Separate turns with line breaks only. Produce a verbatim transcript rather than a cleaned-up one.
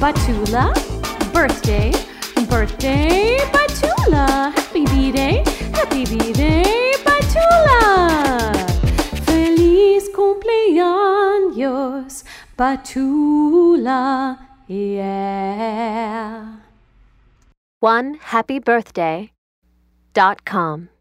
Batula. Birthday, birthday, Batula. Happy B-Day, happy B-Day, Batula. Feliz cumpleaños, Batula, yeah.
one happy birthday dot com